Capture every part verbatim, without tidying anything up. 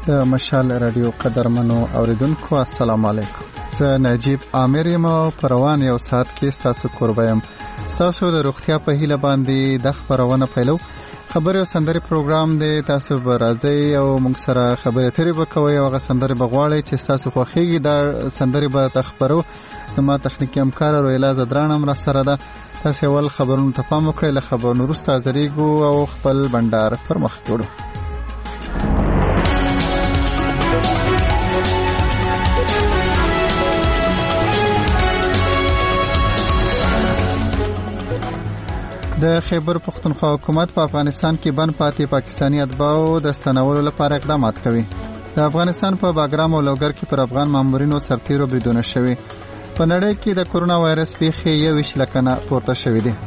د مشال رادیو قدرمنو اوریدونکو السلام علیکم. زه نجیب عامر یم او پروان یو ساعت کې تاسو قربایم. تاسو د روغتیا په هیله باندې د خبرونه پیلو. خبري او سندري پروګرام دی، تاسو به راځي او موږ سره خبرې اترې وکوي او غو سندري بغواړي چې تاسو خوښيږي دا سندري به تخبرو. ما تخنیکی همکار رویلا زدران هم را سره ده. تاسو ول خبرونو ته پام وکړئ. له خبرونو وروسته زریګو او خپل بندر پر مخ کړو. د خیبر پختونخوا حکومت په افغانستان کې بند پاتې پاکستانی اتباعو د ستنولو لپاره اقدامات کوي. د افغانستان په باګرام او لوګر کې پر افغان مامورینو سرتیرو بریدونه شوي. په نړۍ کې د کورونا وایرس پیښې یو ویشت لکنه پورته شوې دي.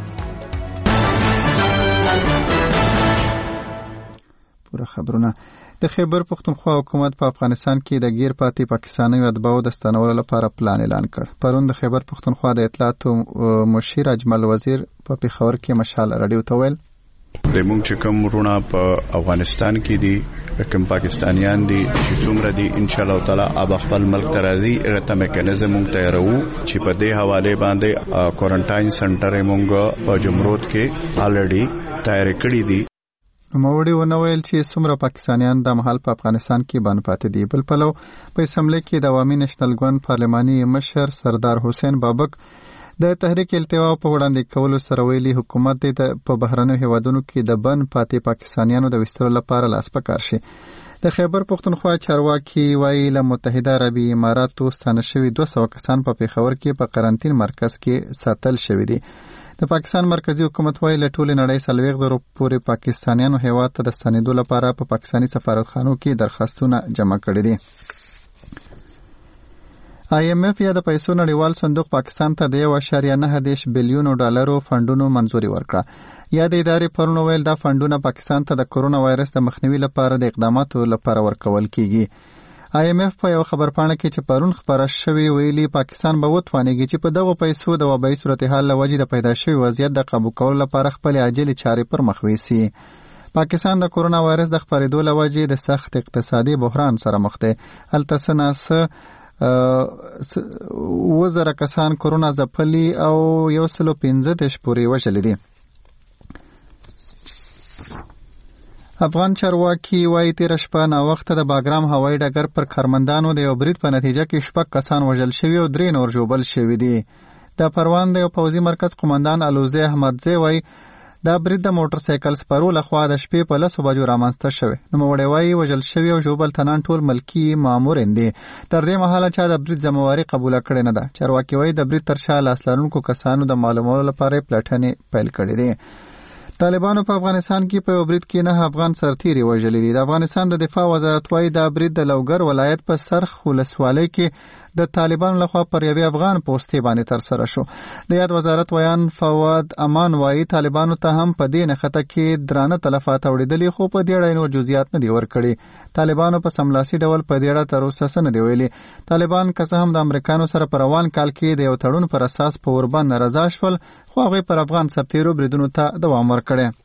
پوره خبرونه. د خیبر پختونخوا حکومت په افغانستان کې د غیر پاتې پاکستاني اتباعو د ستنولو لپاره پلان اعلان کړ. پرون د خیبر پختونخوا د اطلاعاتو مشیر اجمل وزیر په پیښور کې مشال رادیو ته ویل د موږ چې کوم ورونه په افغانستان کې دي، کوم پاکستانیان دي چې څومره دي، ان شاء الله تعالی اب خپل ملک ته راځي. هغه ته میکانیزم موږ تیارو چې په دې حواله باندې کوارنټاین سنټر موږ په جمرود کې الریډي تیار کړی دي. نوموړي ونه ویل چې څومره پاکستانیان د محل په افغانستان کې باندې پاتې دي. بل پلو په اسمبلی کې د عوامي نېشنل ګوند پارلماني مشر سردار حسین بابک د تحریک التوا په وړاندې کولو سره ویلي حکومت د په بهرنیو هیوادونو کې د بند پاتې پاکستانیانو د وستلو لپاره لاس پکار شي. د خیبر پختونخوا چارواکي وایي له متحده عربي اماراتو ستانه شوي دوه سوه کسان په پیښور کې په قرنټین مرکز کې ساتل شوي دي. د پاکستان مرکزی حکومت وایي له ټولې نړۍ څلوېښت زره پورې پاکستانیانو هیواد ته د ستنېدو لپاره په پاکستاني سفارتخانو کې درخواستونه جمع کړي دي. آی ایم ایف یا د پیسو نړیوال صندوق پاکستان ته د یو اعشاریه نهه دېرش بلیونو ډالرو فنډونو منځوري ورکړه. یا د ادارې پرون ویل دا فنډونه پاکستان ته د کورونا وایرس د مخنیوي لپاره د اقداماتو لپاره ورکول کیږي. آی ایم ایف په یو خبرپاڼه کې چې پرون خبره شوې ویلي پاکستان به وتوانېږي چې په دغه پیسو د وبایي صورتحال له وجې د پیدا شوي وضعیت د قابو کولو لپاره خپل عاجلې چارې پر مخ ویسي. پاکستان د کورونا وایرس د خپرېدو له وجې د سخت اقتصادي بحران سره مخ دی. هلته څه ناڅه اووه زره کسان کورونا ځپلي او یو سلو پنځه دېرش پورې وژلي دي. افغان چارواکي وایي تېره شپه ناوخته د باګرام هوایي ډګر پر کارمندانو د یو برید په نتیجه کې شپږ کسان وژل شوي او درې نور ژوبل شوي دي. د پروان د یو پوځي مرکز قومندان الوزی احمدزی وایي دا برید د موټر سایکل سپرو لخوا د شپې په لسو بجو رامنځته شوی. نوموړی وایي وژل شوي او ژوبل تنان ټول ملکي مامورین دي. تر دې مهاله چا د برید ذمهواري قبوله کړې نه ده. چارواکي وایي د برید تر شا لاس لرونکو کسانو د معلومولو لپاره پلټنې پیل کړې دي. طالبانو په افغانستان کې په برید کې نه افغان سرتیري وژلي دي. د افغانستان د دفاع وزارت وایي دا برید د لوګر ولایت په سرخ ولسوالۍ کې د طالبانو لخوا پر یوې افغان پوستې باندې ترسره شو. د یاد وزارت ویان فواد امان وایي طالبانو ته هم په دې نښته کې درانه تلفات اوریدلي، خو په دې اړه نور جزئیات نه دي ورکړي. طالبانو په سملاسي ډول په دې اړه تر اوسه څه نه دي ویلي. طالبان که څه هم د امریکانو سره په روان کال کې د یو تړون پر اساس په اوربند رضا شول، خو هغوی پر افغان سرتیرو بریدونو ته دوام ورکړی.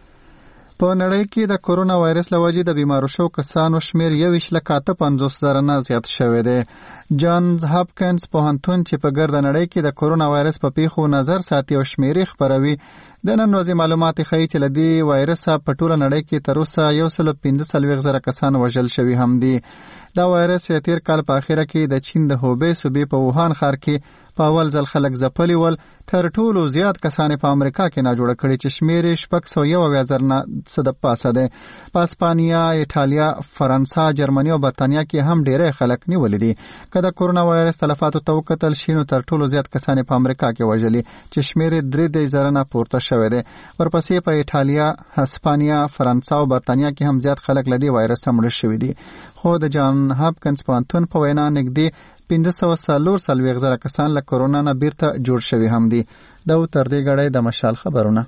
په نړۍ کې د کورونا وایرس له وجې د بیمارو شو کسانو شمیر یو ویشت لکه اته پنځوس زره نه زیات شوی دی. جانز هاپکنز پوهنتون چې په ګرده نړۍ کې د کورونا وایرس په پیښو نظر ساتي او شمیرې خپروي د نن ورځې معلومات ښیي چې له دې وایرسه په ټوله نړۍ کې تر اوسه یو سل پنځه څلوېښت زره کسان وژل شوي هم دي. دا وایرس چې تیر کال په اخره کې د چین د هوبې صوبې په ووهان ښار کې په اول ځل خلک ځپلي ول، تر ټولو زیات کسان په امریکا کې ناجوړه کړي چې شمیر یې شپږ سوه یو اویا زره نه څه د پاسه دی. په اسپانیا، ایټالیا، فرانسه، جرمني او برطانیه کې هم ډېری خلک نیولي دي. که د کورونا وایرس تلفاتو ته وکتل شي نو تر ټولو زیات کسان په امریکا کې وژلي چې شمیر یې درې دېرش زره نه پورته شوی دی. ورپسې په ایټالیا، اسپانیا، فرانسه او برطانیه کې هم زیات خلک له دې وایرس مړه شوي دي. خو د جان هاپکنز پوهنتون په وینا نږدې پنځه سوه څلور څلوېښت زره کسان له کورونا نه بیرته جوړ شوي هم دي. دا و تر دې ګړی د مشال خبرونه.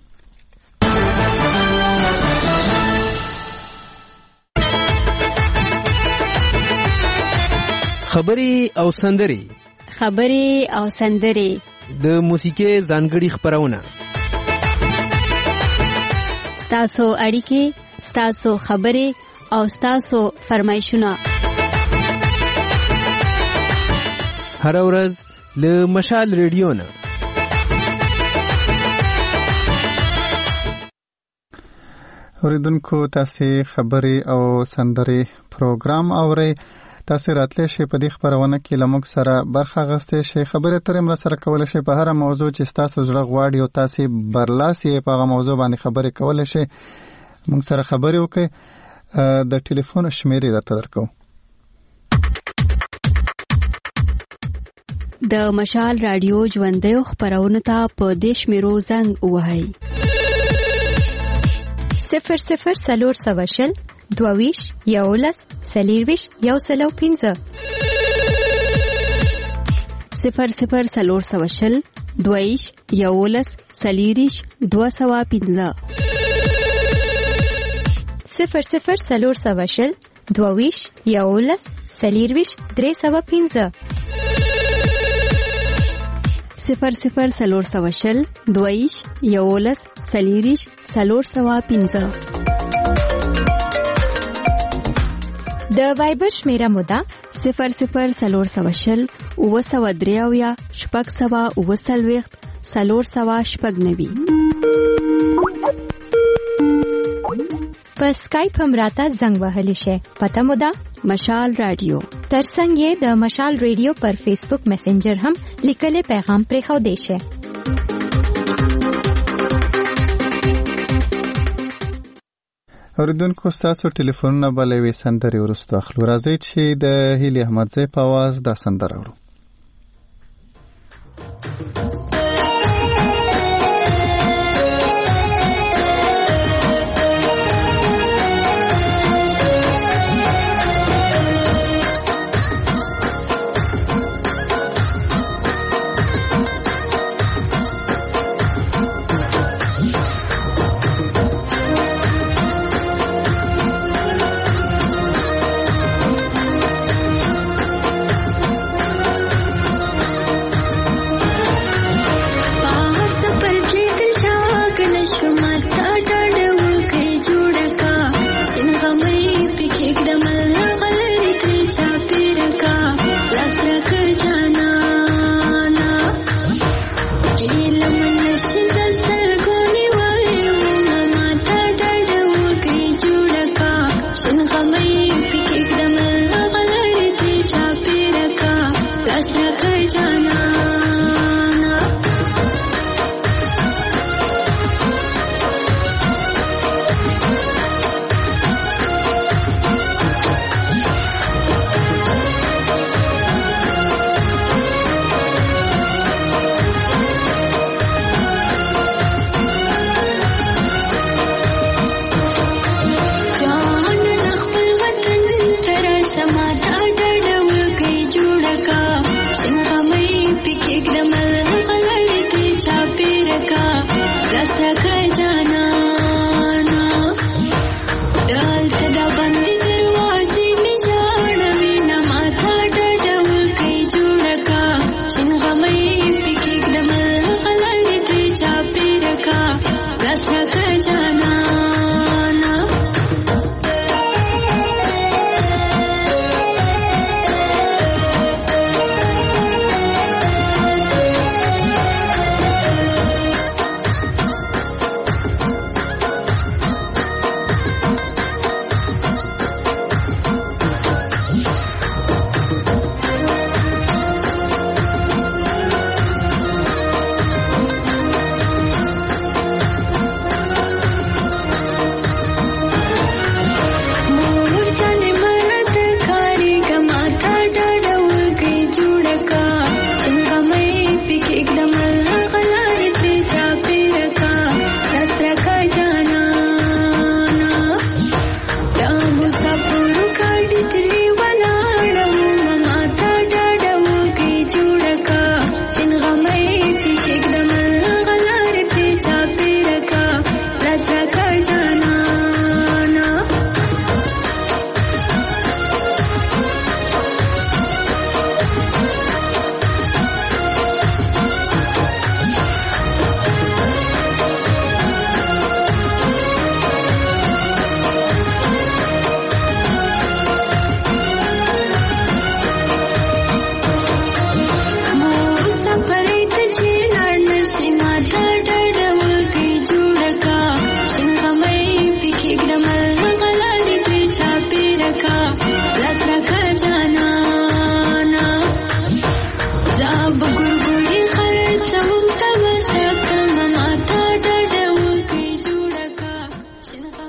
خبري او سندري خبري او سندري د موسیقي ځانګړي خبرونه. ستاسو اړیکې، ستاسو خبرې او تاسو فرمایشونه هر ورځ له مشال ریډیو نه اوریدونکو تاسو خبري او سندري پروګرام اورئ. تاسو راتلی شئ په دې خبرونه کې لموږ سره برخه غوښتئ شئ. خبرې اترې مر سره کولای شئ په هر موضوع چې تاسو زړه غواړي او تاسو برلاسي په هغه موضوع باندې خبرې کولای شئ. موږ سره خبرې وکړئ. د ټلیفون شمیرې درته درکو. د مشال رادیو ژوندۍ خبرونه ته په دې شمیرو زنګ ووهئ. صفر صفر سلور سوشل دوویش یولس سلیرویش یو سلو پینزه صفر صفر سلور سوشل دوویش یولس سلیریش دو سوا پینزه صفر صفر سلور سوشل دوویش یولس سلیرویش درې سوا پینزه صفر صفر سلور سوشل دوویش یولس سلیریش سلور سوا پینزه. د وایبر شمیره مودا صفر صفر سلور سوشل اوه سوا دریاویا شپږ سوا اوه سلویخت سلور سوا شپږ نوي. په سکایپ هم راته زنګ وهلی شي. پته مودا مشال رادیو. ترڅنګ یې د مشال رادیو پر فیسبوک میسنجر هم لیکلي پیغام پرې خو دی شي. اوریدونکو تاسو ټلیفونونه بلوي سندري ورستو اخلو. راځي چې د هیلي احمدزی په आवाज دا سندره اورو.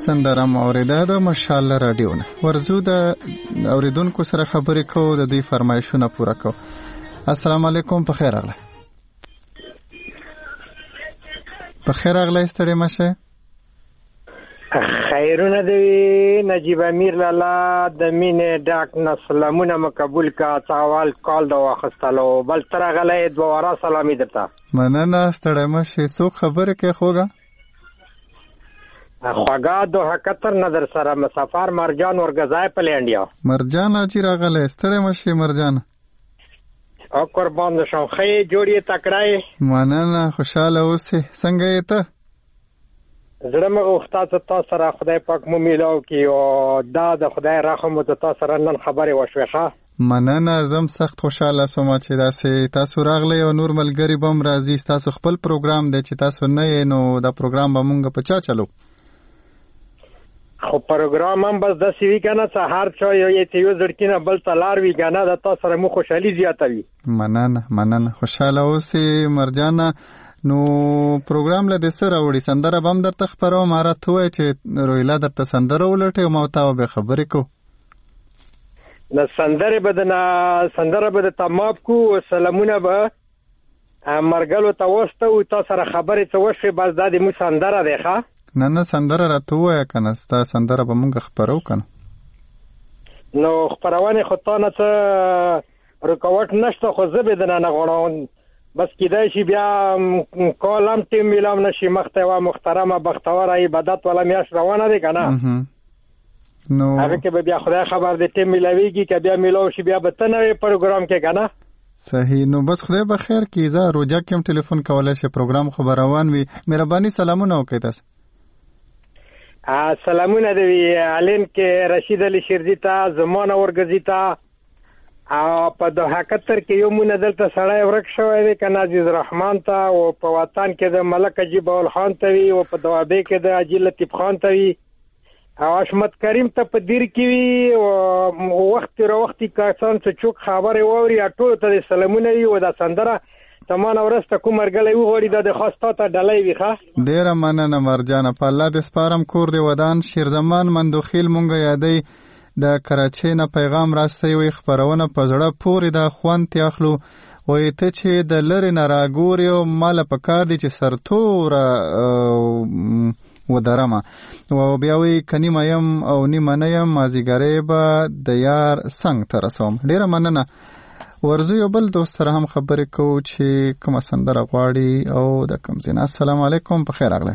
سندره مو اوریده د مشال رادیو نه ورزو د اوریدونکو سره خبرې کوو د دوی فرمایشونه پوره کوو. السلام علیکم، په خیر راغلی. په خیر راغلی، ستړي مشه. خیرونه دی نجیب امیر لالا د مینې ډاک نسلمونه مقبول کا چاوال کال د واخستلو بل تر غلې دواره سلامي درته. مننه، ستړي مشه. څوک خبره کوي خوګه؟ خواګه دوه کتر نظر سره مسافر مرجان ورغځای په لینډیا. مرجان اجي راغله، ستړي مشه مرجان. او قربان شم، خې جوړې تکړای. مننه، خوشاله اوسې. څنګه یې ته؟ زړه مې غوښتا چې تاسو سره خدای پاک مو میلاو کړي او دا د خدای رحم او تاسو سره نن خبرې وشوي ښه. مننه، زم سخت خوشاله سوم چې داسې تاسو راغلی او نور ملګري بم راځي. تاسو خپل پروګرام دی چې تاسو نه یې نو دا پروګرام به مونږ په چا چلو؟ خو پروګرام هم بس داسې وي که نه چې هر چا یو یې یو زړکي نه بل ته لار وي که نه د تا سره مو خوشحالي زیاتوي. مننه مننه، خوشحاله اوسې مرجانه. نو پروګرام له دې سره وړي سندره به هم درته خپروم. ماره ته وایې چې رویلا درته سندره ولټوي او ما ورته به خبرې کوو. د سندرې به د سندره به د تماب کو سلامونه به مرګلو ته واستو تا سره خبرې څه وشوې بس دا د مو سندره دی ښه. نه نه، سندره راته ووایه که نه، ستا سندره به مونږ خپرو که نه. نو خپرونې خو تا نه څه رکاوټ نشته، خو زه به دنه نه غواړم بس کیدای شي بیا کالم ټیم میلام نشي. مخته یوه محترمه بختوره عبادت والا میاشت روانه دی که نه، نو هغه کې به بیا خدای خبر دی ټیم میلاویږي که بیا میلاو شي بیا به ته نوې پروګرام کې که نه. صحیح. نو بس خدای به خیر کړي. زه روجا کې هم ټلیفون کولی شي، پروګرام خو به روان وي. مهرباني سلامونه وکړئ تاسو. سلامونه دی علین کې رشید علي شیرزي ته، زمانه ورګزي ته، او په دوه کتر کې یو مونږ دلته سړی ورک شوی دی که نه عزیز رحمان ته، او په وطن کې د ملک عجیب اول خان ته وي، او په دوابې کې د حاجي لطیف خان ته وي، او حشمت کریم ته په دیر کې وي، او وخت را وختي کسان چې چوک خبرې واوري ټولو ته د سلامونه وي. او دا سندره تمانه ورسته کوم مرګلی وغواړي دا د خاص تا ته ډالۍ وي ښه. ډېره مننه مرجانه، په الله دې سپارم. کور دې ودان. شیرزمان مندوخیل مونږ یادی د کراچۍ نه پیغام راستی وي خپرونه په زړه پورې د خوند تاخلو وایي ته چې د لرې نه راګورې او ماله په کار دی چې سرتوره ودرمه او بیا وایي که نیمه یم او نیمه نه یم مازدیګری به د یار څنګ ته رسوم. ډېره مننه. ورزو یو بل دوست سره هم خبرې کوو چې کومه سندره غواړي او د کوم ځای نه. السلام علیکم، په خیر راغلی.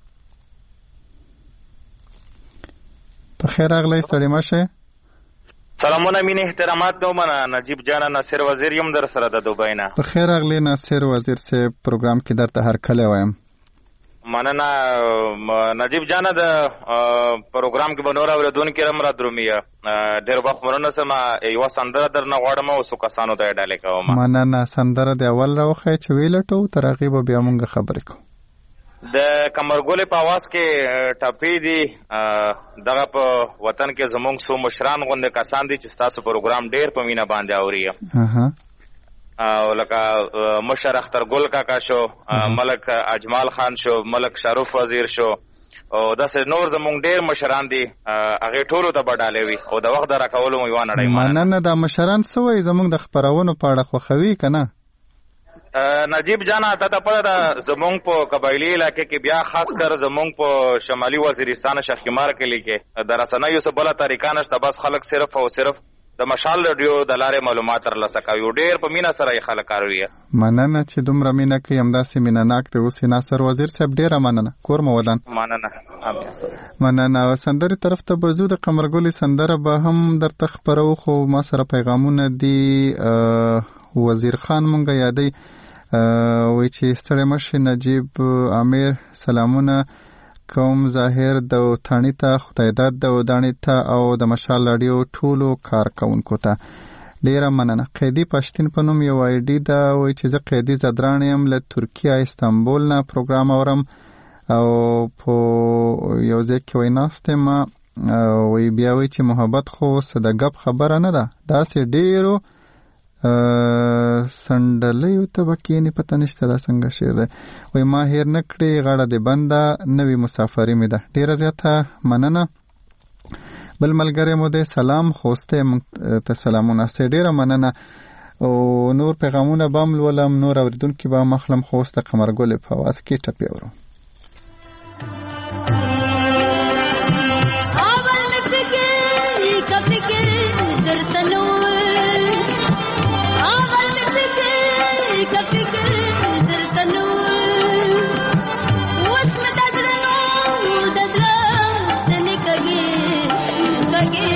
په خیر راغلی، ستړي مشه. سلامونه مینه احترامات نو منه نجیب جان ناصر وزیر یم در سره د دوبۍ نه. په خیر راغلی ناصر وزیر صاحب، پروګرام کې درته هر کله وایم. مننه نجیب جان، د پروګرام کې بنور اوریدونکو رم را درومي ډېر وخت مرنه سم یو سندره درنه غواړم او سو کسانو ته ډالې کوم. مننه، سندره د اول راوخه چې ویلټو ترغیب بیا مونږ خبرې کوو. د کمرګولې په आवाज کې ټاپې دي دغه په وطن کې زمونږ سو مشران غونډه کسان دي چې تاسو پروګرام ډېر په مینا باندې اوري. اها او لکه مشر اختر ګل کاکا شو، ملک اجمال خان شو، ملک شرف وزیر شو، او داسې نور زمونږ ډېر مشران دي هغه ټولو ته بډالې وي او د وخت راکولو مو یو نړۍ. مننه. د مشران سوې زمونږ د خبرونو په اړه خوخوي کنه نجیب جانا ته ته په زمونږ په قبایلی علاقې کې بیا خاص کر زمونږ په شمالي وزیرستان شخیمار کې لیکه د رسنیو څخه بل طریقه نشته، بس خلک صرف او صرف د مشال رادیو د لارې معلومات ترلاسه کوي. ډېر په مینا سره یې خلک کاروي. مننه چې دومره مینا کوي، همداسې مینه ناک دی. اوس ناصر وزیر صاحب ډېره مننه. کور مو ودان. مننه مننه. سندرې طرف ته بزو د قمرګلې سندره به هم درته خپرو، خو ما سره پیغامونه دي. وزیر خان مونږ یادی وی چې ستړی مشه نجیب امیر سلامونه کوم ظاهر د تانی ته خدای داد د ودانی ته او د مشال رادیو ټولو کارکونکو ته ډیره مننه. قیدی پښتون په نوم یو آی ډی دا وی چې زه قیدی زدران یم له ترکیه استانبول نه پروګرام اورم او په یو ځای کې ویناستم وی بیا وی چې محبت خو صدقه خبره نه ده، دا سه ډیرو سندلې ته بکینی پته نشته دا څنګه شعر ده. وای ما هیر نکړې غاړه د بنده نوی مسافری مې ده. ډیره زیاته مننه. بل ملګری مو ده سلام خوسته ته سلامونه سه ډیره مننه. او نور پیغامونه بام ولم نور اوریدونکو به مخلم خوسته قمرګل په واس کې ټپي ورو. اول مفکر کبه کر درتنو اول مفکر کبه کر درتنو واسم ددرنو ددرستنه کګي کګي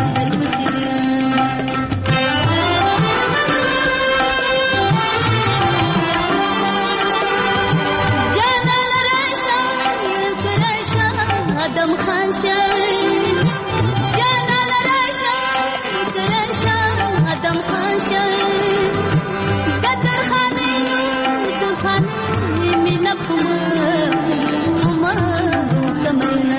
Adam Khanshan Jana Rasha Rasha Adam Khanshan Qadar Khani Qadar Khani Mina Kuma Kuma Kamana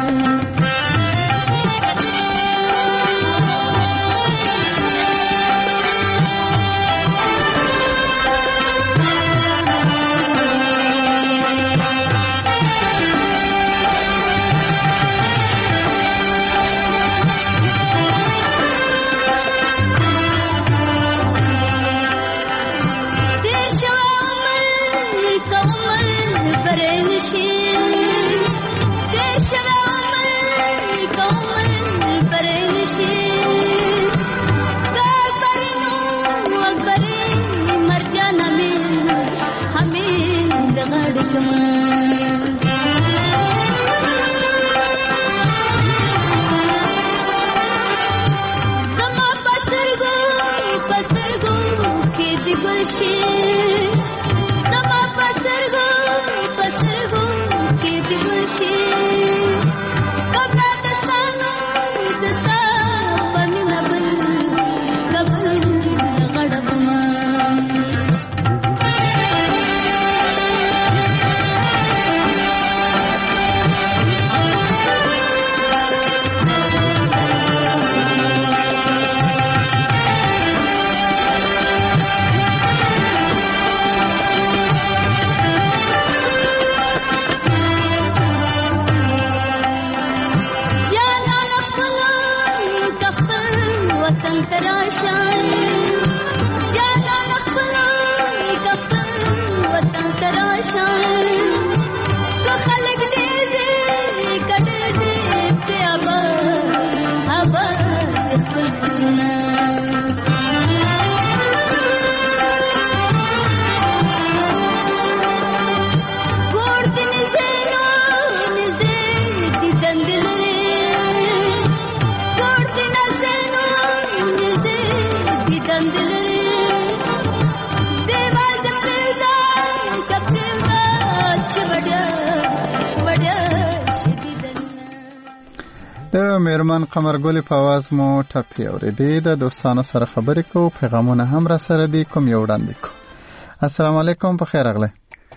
میرمن قمرګل په आवाज مو ټپي اورېدې. د دوستانو سره خبرې کوو، پیغامونه هم را سره دي، کوم یو وړاندې کو. السلام علیکم، په خیر راغلی.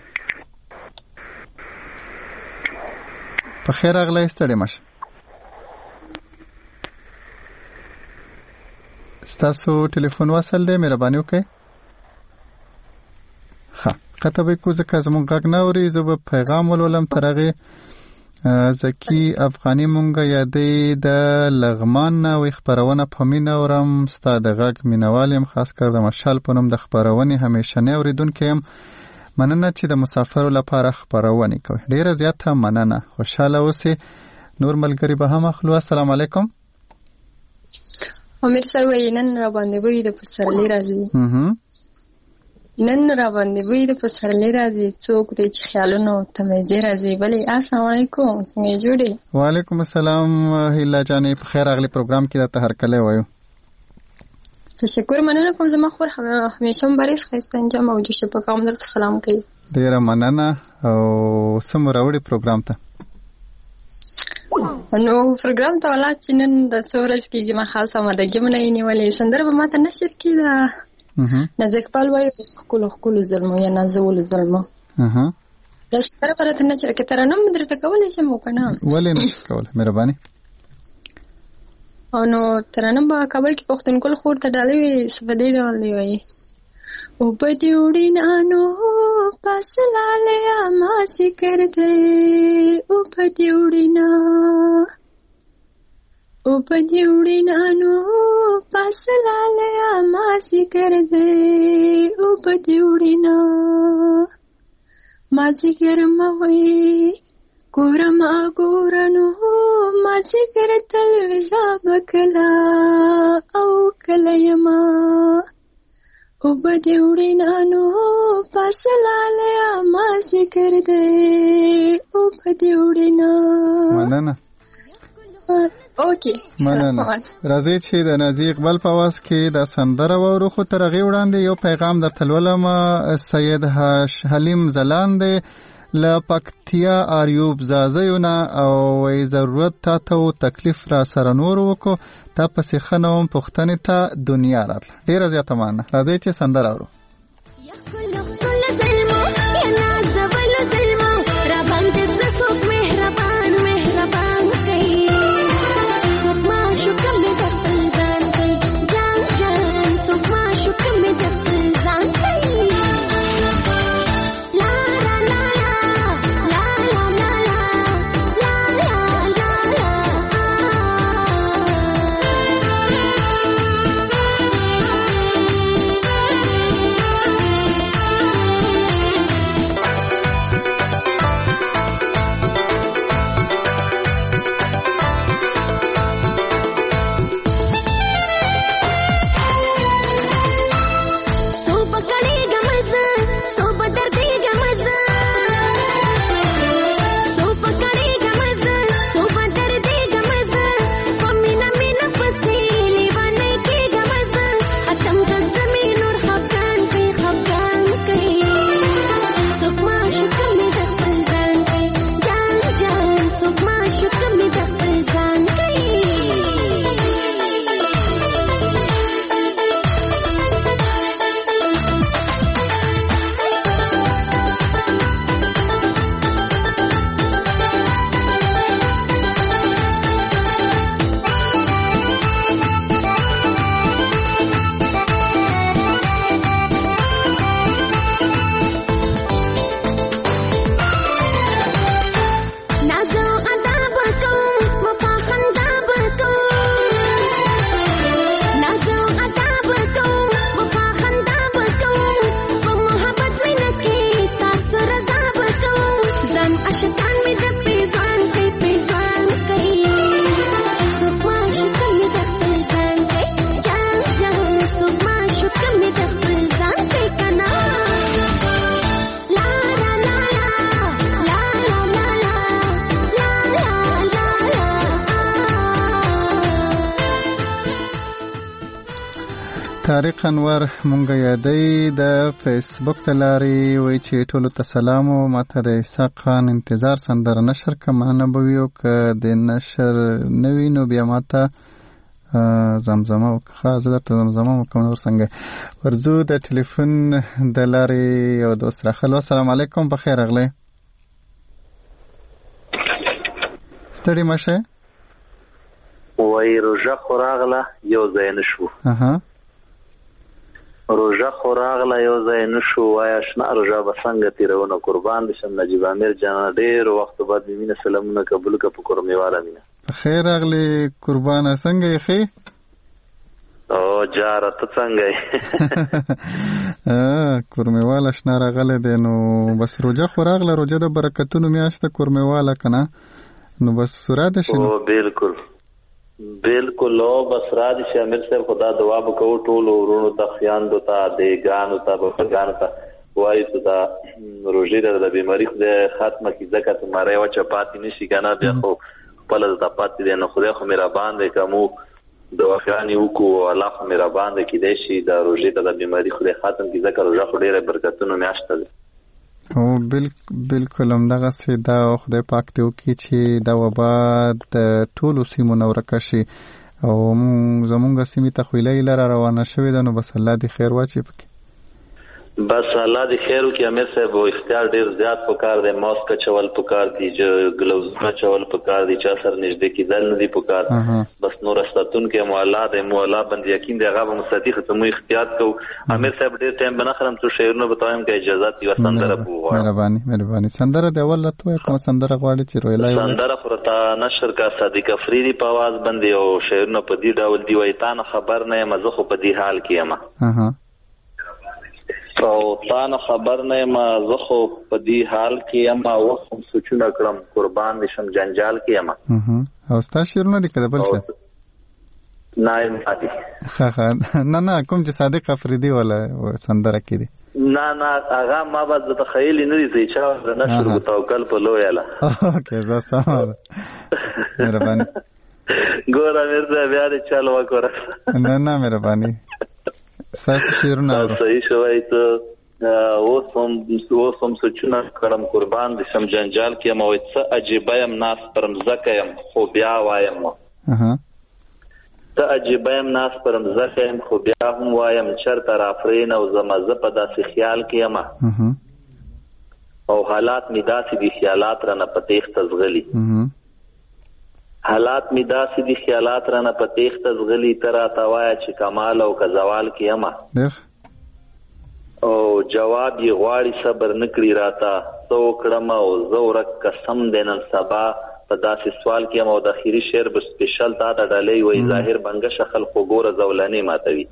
په خیر راغلی، ستړي مشه. ستاسو ټلیفون وصل دی، مهرباني وکړئ. ښه قطع به کو ځکه زموږ غږ نه اوري. زه به پیغام ولولم تر هغې. زکی افغانی مونږه یادې د لغمان نه وی خبرونه په مینه اورم. ستا د غږ مینوالیم، خاص کر د مشال په نوم د خبرونې همیشنه اوریدونکی یم. مننه چې د مسافرو لپاره خبرونه کوي. ډیره زیاته مننه. خوشاله اوسئ. نور ملګری به هم اخلو. السلام علیکم. امیر صاحب نن را باندې وی د پسرلی راځي. نن را باندې وی د پسرلی راځي. څوک دې چې خیالونو تمېزه راځي. بلې السلام علیکم، څنګه جوړې؟ وعلیکم السلام هیله جانې، په خیر اغلی. پروګرام کې د هر کله وایو. تشکر، مننه کوم. زما خور همیشه مبارک خسته انجام او جوشه په کوم درته سلام کوي. ډیره مننه. او سم راوړي پروګرام ته. نو پروګرام ته ولا چې نن د څورس کې ما خاصه مدګي مونږ نیولې سندره به ماته نشر کړه. نازک پال وای خپل خپل ظلم یا نازول ظلم. اها دا سره پرته نه چې ترانه مدرته کولای شم وکنه. ولې نه کول؟ مهرباني. او نو ترانه په کابل کې پښتونخوا خور ته ډالې سپدې ډول دی وایي او بدی وړینانو پاسلاله ما ذکر دی او بدی وړینا او بدی وړینانو پاسلاله ما ذکر دی او بدی وړینا ما ذکر موي ګورم ګورنو ما ذکر تلویزا بکلا او کله یما او بدی وړینانو پاسلاله ما ذکر دی او بدی وړینا. مننه. اوکې مننه. راځي چې د نازي اقبال په واس کې د سندره وورو خو تر غي وړاندې یو پیغام درته لولم. سید حلیم زلاند له پکتیا اریوب زازیونه او وی ضرورت تا ته تکلیف را سره نور وکړو تا پسې خنوم پښتنې ته دنیا راتله. ډیره زیاته مانه. راځي چې سندره اورو. طارق انور مونږ یادې د فیسبوک ته لاري وای چې ټولو ته سلام او ماته د اسحاق خان انتظار سندره نشر کمنه بویو ک د نشر نوی نو بیا ماته زمزمه او خاصه د زمزمه کوم ورسنګ ورزو د ټلیفون د لاري یو دوست راخلو. السلام علیکم بخیر اغله ستړي مشه وای روزه خوراغله یو ځای نشو. اها روزه خوراغله یو ځای نشو وای آشنا روزه بسنګ تیرونه قربان دي شم نجیب امیر جان ډیر وخت بعد مینه سلامونه قبول ک په کورمیواله مینه خیر اغلی قربان څنګه یې خې او جاره ته څنګه ا کورمیواله شنا راغله دي نو بس روزه خوراغله روزه د برکتونو میاشته کورمیواله کنه نو بس سراده شي. او بالکل بالکل او بس راځي چې امیر صاحب خدا دعا وکړو ټول ورونو ته خیاندو ته دیګانو ته بغانو ته وایي ته دا روزه د بیماری خدای ختمه کی ځکه ته ماره او چپاتی نشي کنه بیا خو خپل د پاتې دی نو خدای خو مهربان دی کوم دواخیانی وکړو الله خو مهربان دی کې دی شي دا روزه د بیماری خدای ختم کی ځکه روزه خو ډیره برکتونو میاشته ده. او بالکل هم دغه سي دا خدای پاک ته وکړي چې دا وبا د ټولو سیمو نو ورکشي او زمونږ سیمې ته خو لای لاره روانه شوې ده نو بس الله دې خیر واچي پکې. بس الله دې خیر وکړي امیر صاحب. اختیار ډیر زیات پکار دی، ماسک چول پکار دی، ګلوز چول پکار دی، چا سره نږدې کېدل نه دي پکار. بس نور استاتون کې مولا د مولا باندې یقین دی هغه مستدی ختمو احتیاط کو. امیر صاحب ډیر ټایم بنا خرم تو شعرونه بتایم کې اجازه دی وسندره بو. مهرباني مهرباني. سندره د اول راتوي کوم سندره غواړي چې رویلای سندره فرتا نشر کا صادق افریدی په आवाज باندې او شعرونه په دې ډول دی وای تا نه خبر نه مزه خو په دې حال کې یم. ها او تا نه خبر نه ما زه خو په دې حال کې یم او هم سوچونه کړم قربان دې شم جنجال کې یم. او ستا شعرونه دي کله بل څه نه یم پاتې. ښه ښه نه نه کوم چې صادق افریدي ولا سندره کې دي نه نه هغه ما بعد د تخیل نه دي چې نه شروع توکل په لوی اله. اوکې زه سم مهرباني. ګور امیر صاحب بیا دې چل وکړه. نه نه مهرباني. ساسي شعرونه صحیح شوی ته اوس هم اوس هم سوچونه کړم قربان دې شم جنجال کې یم او څه عجیبه یم ناس پر مځکه یم خو بیا وایم څه عجیبه یم ناس پر مځکه یم خو بیا هم وایم چېرته رافرین او زما زه په داسې خیال کې یم او حالات مې داسې دي خیالات رانه په تیښته ځغلي. حالات می داسې دي خیالات رانه په تیښته ځغلي ته راته وایه چې کمال او که زوال کې یمه او جواب یې غواړي صبر نه کړي راته څه وکړم او زه ورک قسم دی نن سبا په داسې سوال کې یم. او د اخري شعر به سپیشل تا ته ډالۍ وایي ظاهر بنګشه خلق خو ګوره زولانې ماتوي.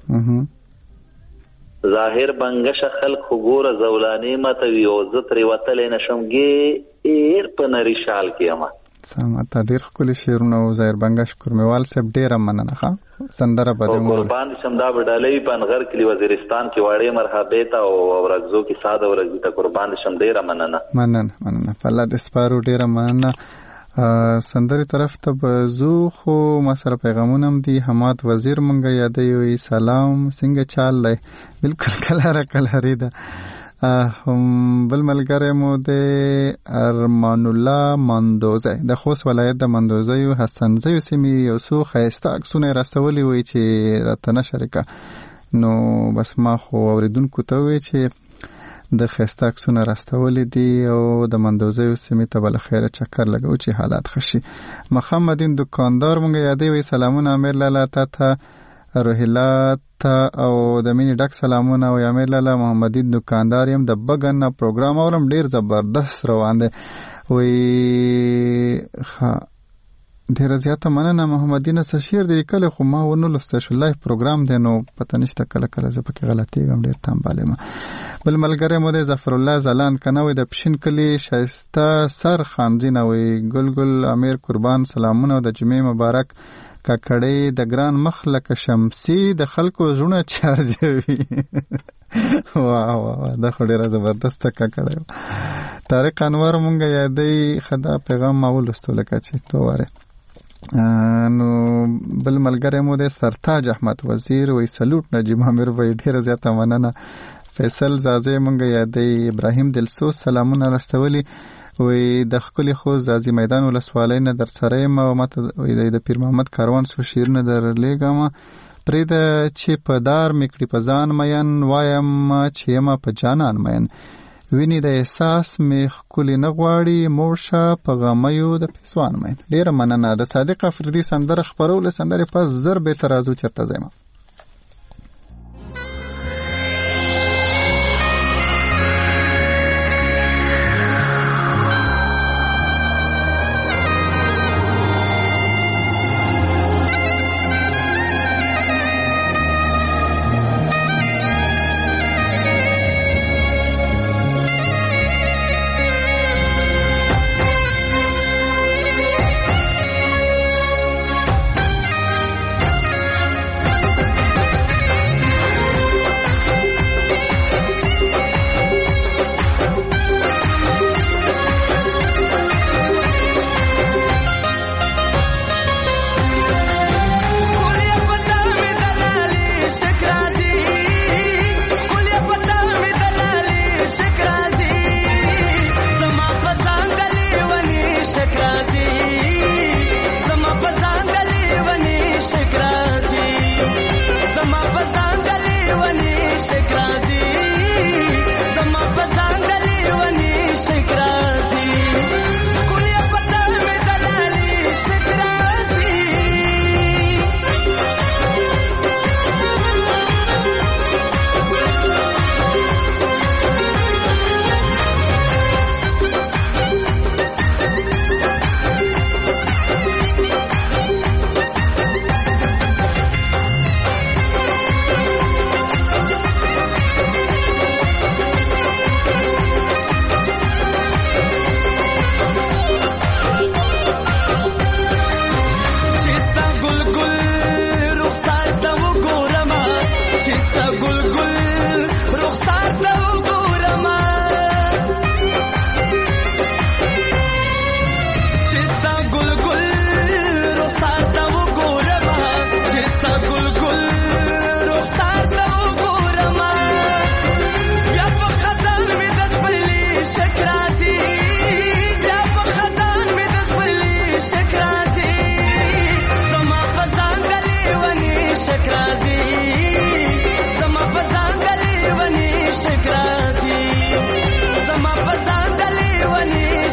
ظاهر بنګشه خلق خو ګوره زولانې ماتوي او زه ترې وتلی نه شم ګیر په نري شال کې یمه. سمه ډیر ښکلي شعرونه او ظاهر بنګش کورمیوال صاحب ډیره مننه. ښه سندره به دې قربان شم دا به ډالۍ په انغر کلي وزیرستان کې واړې مرحبې ته او ورځو کې ساده ورځې ته قربان شم ډیره مننه مننه مننه. الله دې سپارو ډیره مننه. سندرې طرف ته به زو خو ما سره پیغامونه هم دي. حماد وزیر مونږ یادوي وي سلام څنګه چال دی بالکل کلاره کلاري ده. بل ملګری مو د ارمان الله مندوزی د خوست ولایت د مندوزیو حسنزیو سیمې یو څو ښایسته عکسونه یې راستولي وي چې راته نشر کړه نو بس ما خو اورېدونکو ته ووایي چې د ښایسته عکسونه راستولي دي او د مندوزیو سیمې ته به له خیره چکر لګو چې حالات ښه شي. محمدین دکاندار مونږ یادوي وي سلامونه امیر لاله تا ته روحیلات او د مینې ډک سلامونه او امیر لاله محمدی دکاندار یم د بګن پروګرام اورم ډیر زبردست روان دی وی ښه ډیره زیاته مننه محمدینه. څه شعر دی لیکلی خو ما ونه لوستی شو لایف پروګرام دی نو پته نشته کله کله زه پکې غلطېږم ډېر تنبل یم. بل ملګری مو دی ظفرالله ځلاند کنه وی د پښین کلي ښایسته سر خانزینه وی ګل ګل امیر قربان سلامونه او د جمعې مبارک ککړې د ګران مخ لکه شمسي د خلکو زړونه چارجوي. واه واه دا خو ډېره زبردسته ککړې. طارق انور مونږ یادوي ښه دا پیغام ما ولوستو لکه چې تو وارې. نو بل ملګری مو دی سرتاج احمد وزیر وی سلوټ نجیب امیر وی ډېره زیاته مننه. فیصل زازی مونږ یادوي ابراهیم دلسوز سلامونه راستولي وی د خپل خو زازی میدان ولسوالۍ نه در سره یم او ماته د پیر محمد کاروان سو شیرونه در لېږم پرې د چې په دار میکړي په ځان مین وایم چې یم په جانان مین ویني د احساس می خپل نه غواړي مورشه په غمیو د پیسوان مین. ډیره مننه. د صادق افریدي سندره خبرول سندره پس زر به ترازو چرته زما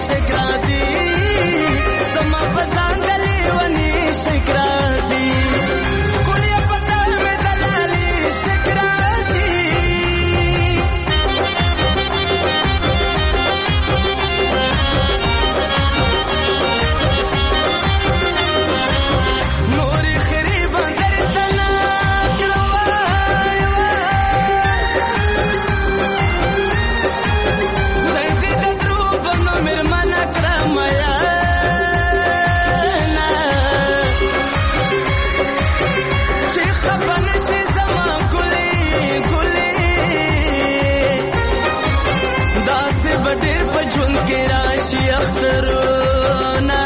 شکرادي زما پزانګلي ونی شکرادي کولیا پتا مې دلالي شکرادي نوري خري بندر تنا کړوای دای دې درو بنو مرمن کرمیا چې خپل شي زما ګلي ګلي داسې بډیر په ژوند کې راشي اخترونه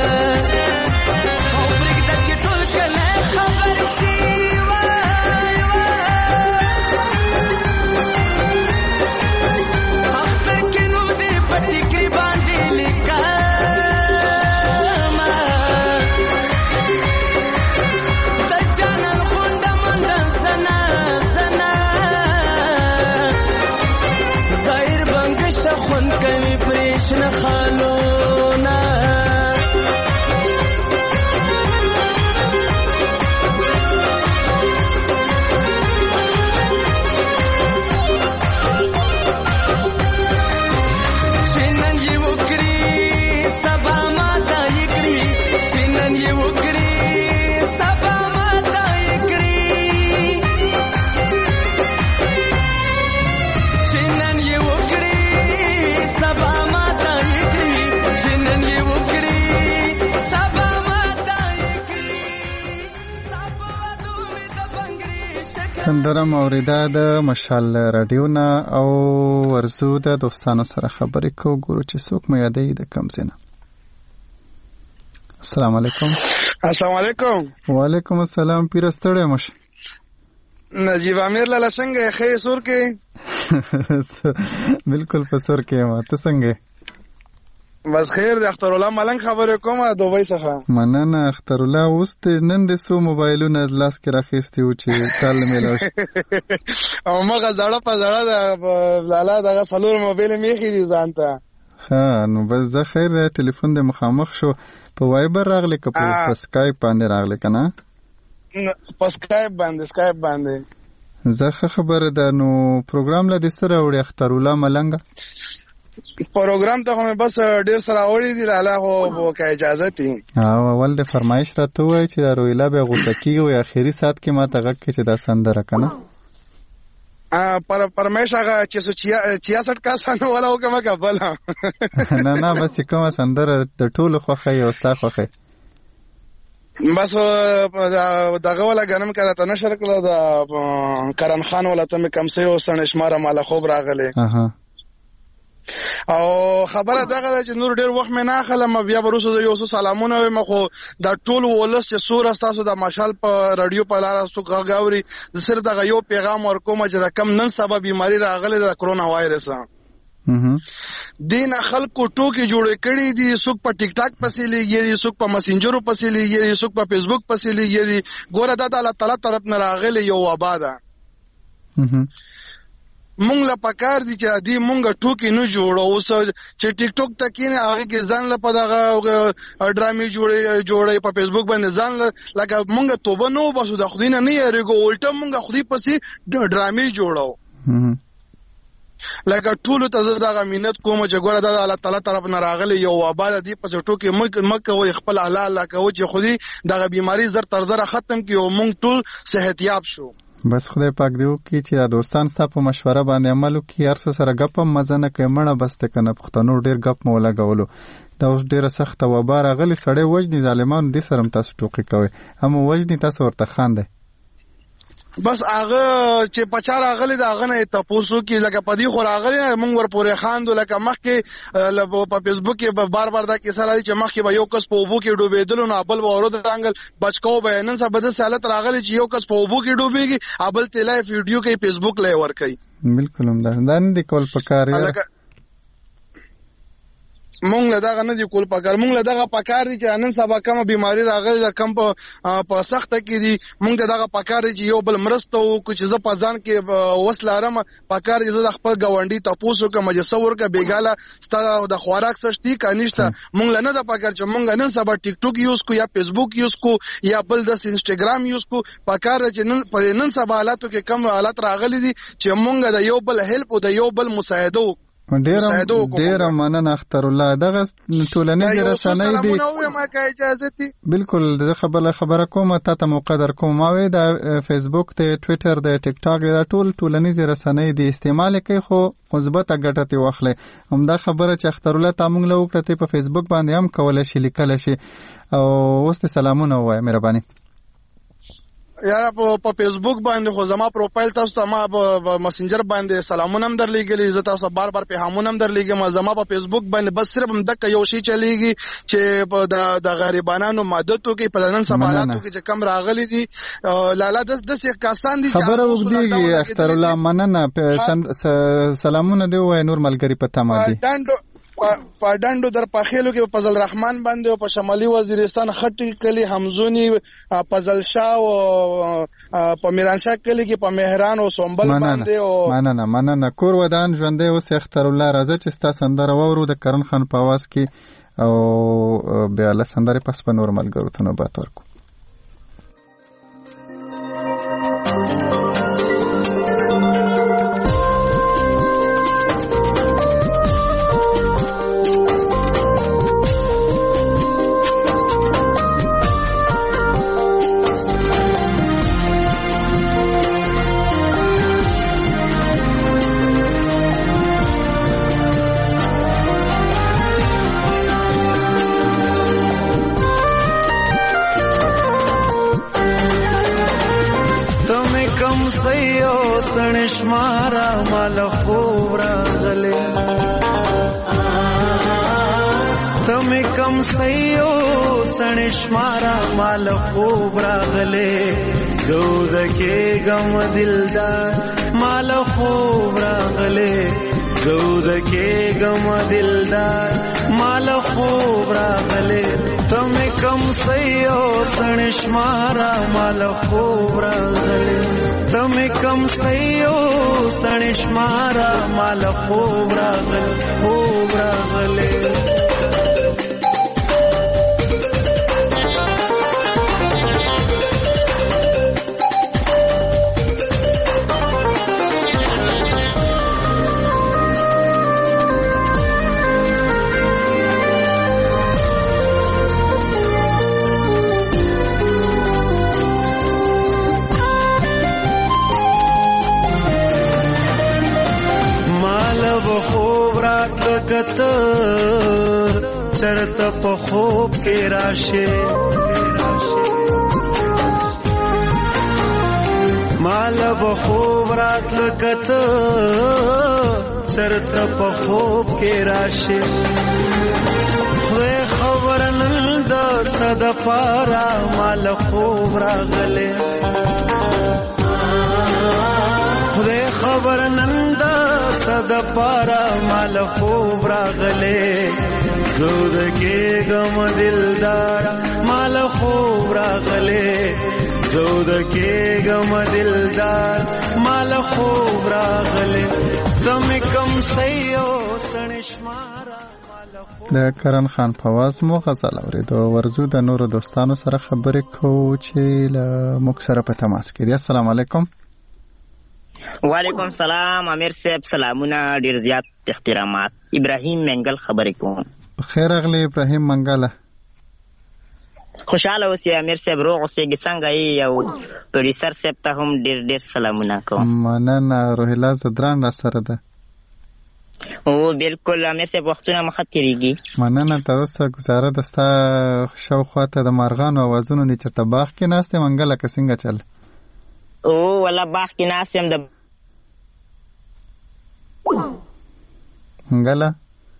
او پرېږده چې ټول کله خبر شي وای اختر کې نوم دې په ټیکري باندې لیکمه د جانان غونډه منډه زنه زنه ظاهر بنګشه خوند کوي پرېشنه خالونه چې نن یې وکړي سبا ماته یې کړي چې نن یې وکړي سبا ماته یې کړي چې نن یې وکړي سبا ماته یې کړي چې نن یې وکړي سبا ماته یې کړي سبا وادو مې د بنګړي شکر سندره موریده د مشال رادیو نه او ورزو د دوستانو سره خبرې کوو ګورو چې څوک مو یادوي د کوم ځای نه. السلام علیکم. السلام علیکم. وعلیکم السلام. پیر ستړی مش نجیب امیر لاله څنګه خې سور کې بالکل په سر کې ما ته څنګه بس خیر د اختر الله ملنګ خبرې کوم دوبۍ څخه مننه اختر الله اوس نن د سو موبایلونو لاس کې راخېستي و چې کال میلاو او مګه زړه په زړه د لاله دغه سلور موبایل میخي دي ځانته ها نو بس د خیر ټلیفون د مخامخ شو په وایبر راغلی که په سکایپ باندې راغلی کنه په سکایپ باندې سکایپ باندې زه خبره ده نو پروګرام لا د سره وړي اختر الله ملنګ پروګرام ته هم بس ډیر سره وړي دي لاله هو که اجازه تي او اول د فرمایش راته وای چې د رویلا به غوسه کیږي اخیری سات کې ما ته غږ کې چې دا سندره کنه پر پرمیش هغه چې چھیاسٹھ کا سنه ولا وکمه قبل نه نه بس کومه سندره د ټولو خوخه یو ستا خوخه بس دغه ولا غنم کړه نشر کړه د کرن خان ولا ته کم سه او سن شماره مال خوب راغله اها او خبره دغه چې نور ډیر وخت مې نه خلم بیا بروسو یو څو سلامونه وي مخو دا ټول ولس چې سور تاسو د ماشال په رادیو په لار سو غاوري د سر دغه یو پیغام ورکوم چې رقم نن سبب بیماری راغله د کرونا وایرس دین خلکو ټوکی جوړ کړي دي سوق په ټیک ټاک پسې لګي سوق په مسنجر پسې لګي سوق په فیسبوک پسې لګي ګوره د الله تعالی طرف نه راغله یو وبا ده مونږ لا پکار دي چې ادي مونږ ټوکی نه جوړو اوس چې ټیک ټاک تکینه هغه کې ځان له پدغه ډرامې جوړي جوړي په فیسبوک باندې ځان لکه مونږ توبه نو بسو د خدای نه نه یریګو الټه مونږ خدای پسې ډرامې جوړو لکه ټول ته دغه مينت کوم چې ګوره د الله تعالی طرف نه راغلي یو وبال دي په ټوکی مکه وي خپل الله الله کوي چې خدای دغه بیماری زر تر زر ختم کړي او مونږ ټول صحت یاب شو بس خدای پاک دیو کی چې دوستان ستا په مشوره باندې عمل وکړي هر څه سره غپ مزه نه کوي مړه بس ته کنه پښتنو ډیر غپ مو لګولو دا اوس ډیره سخته وبا راغلي سړی وجني ظالمان دي سره تاسو ټوکی کوي هم وجني تاسو ورته خاندي بس هغه چې پچا راغلی دا هغه نه تاسو کې لکه پدی خو راغلی مونږ ور پورې خاندو لکه مخکې په فیسبوک کې بار بار دا کیسه راځي چې مخکې به یو کس په اوبو کې ډوبېدل نو ابل ورو د انګل بچکاو به نن سبا د حالت راغلی چې یو کس په اوبو کې ډوبېږي ابل ته لایو ویډیو کې فیسبوک لای ور کوي بالکل هم دا نه دی کول پکاره مونږ له دغه نه دی کول پکار مونږ له دغه پکار دي چې نن سبا کوم بیماری راغلی دا کم په سخته کې دي مونږ دغه پکار دي چې یو بل مرسته وکړو چې زه په ځان کې وس لرم پکار دي زه د خپل ګاونډي تاسو کوم چې څور کا بیګاله ستاسو د خوراک سشتي کنيشته مونږ نه د پکار چې مونږ نن سبا ټیک ټاک یوز کو یا فیسبوک یوز کو یا بل د انستګرام یوز کو پکار دي چې نن په نن سبا حالاتو کې کم حالات راغلي دي چې مونږ د یو بل هیلپ او د یو بل مساعده ډیر ډیر مننه اختر الله دغه ټولنیز رسنۍ دي بالکل د خبره خبره کومه ته مقدر کوم ما وې د فیسبوک ته ټوئیټر د ټیک ټاک د ټول ټولنیز رسنۍ دي استعمال کوي خو مثبت ګټه ته واخلې همدا خبره چې اختر الله تاسو له وکړه په فیسبوک باندې هم کولای شي لیکل شي او اوس سلامونه وای مهرباني یاره په فیسبوک باندې خو زما پروفایل تاسو ته ما په مسنجر باندې سلامونه هم درلېږلي زه تاسو بار بار پیغامونه هم درلېږم زما په فیسبوک باندې بس صرف هم دک یو شی چلیږي چې په د غریبانو مدد وکړي په نن سبا حالاتو کې چې کم راغلي دي لاله د دسې کسان دي خبره وګديږي اختر الله مننه سلامونه دی وای نور ملګری په تمه دي په ډانډو در پخېلو کې په فضل رحمان باندې او په شمالي وزیرستان خټي کلی حمزونی فضل شاه او په میرانشاه کلی کې په مهران او سومبل باندې او مننه مننه کور ودان ژوندې اوس اختر الله راځي چې تاسو سندره وورو د کرن خان په आवाज کې او بیا له سندره پس په نور ملګرو ته نوبت ورکو شمارا مال خوب راغلے تم کم سیو سن شمارا مال خوب راغلے زود کے غم دلدار مال خوب راغلے زود کے غم دلدار مال خوب راغلے تم کم سیو سن شمارا مال خوب راغلے تم کم سیو سنش مارا مال خوب راغل خوب راغلے چرت په خوب کې راشه مال به خوب راتل کته چرت په خوب کې راشه خو خبر نن د صد پارا مال خوب راغله خو خبر نن د صد پارا مال خوب راغله زود کې غم دلدار مال خوب راغله زود کې غم دلدار مال خوب راغله تم کم سيو سنشمارا د کرن خان په आवाज مو غزل اوریدو ورزو د نورو دوستانو سره خبرې کوو چې له موږ سره په تماس کې دي. السلام علیکم. وعلیکم سلام امیر صاحب سلامونه ډیر زیات احترامات. ابراهیم منګل خبرې کوم. خیر اغلی ابراهیم منګل. خوشاله اوسې امیر صاحب روغ اوسې څنګه یې او پروډوسر صاحب ته هم ډیر ډیر سلامونه کوم. مننه روهیلا زدران را سره ده. او بالکل امیر صاحب وختونه مخه تیریږي. مننه تر اوسه گزاره دستا شاوخوا ته د مارغانو اوازونه دي چرته باغ کې ناست منګل که څنګه چل؟ او ولا باغ کې ناست یم د منګل